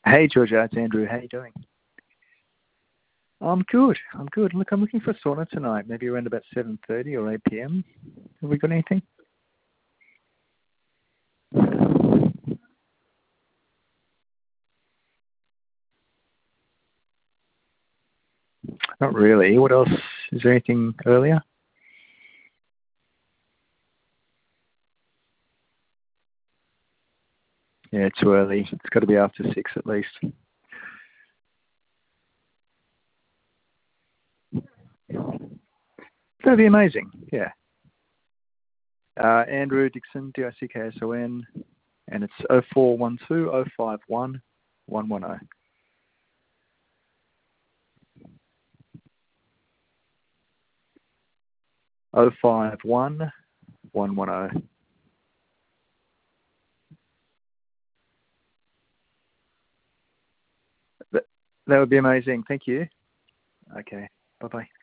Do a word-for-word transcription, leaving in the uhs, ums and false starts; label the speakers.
Speaker 1: Hey, Georgia, it's Andrew. How you doing? I'm good. I'm good. Look, I'm looking for a sauna tonight, maybe around about seven thirty or eight p.m. Have we got anything? Not really. What else? Is there anything earlier? Yeah, too early. It's got to be after six at least. That'd be amazing. Yeah. Uh, Andrew Dixon, D I C K S O N, and it's oh four one two oh five one one one oh. oh five one one one oh. That, that would be amazing. Thank you. Okay. Bye-bye.